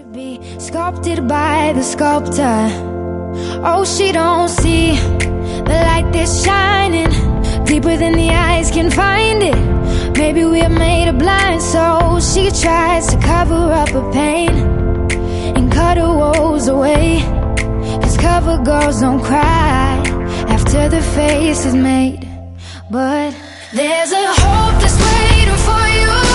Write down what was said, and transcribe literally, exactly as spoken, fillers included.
be sculpted by the sculptor. Oh, she don't see the light that's shining deeper than the eyes can find it. Maybe we're made of blind souls. She tries to cover up her pain and cut her woes away, 'cause cover girls don't cry after the face is made. But there's a hope that's waiting for you.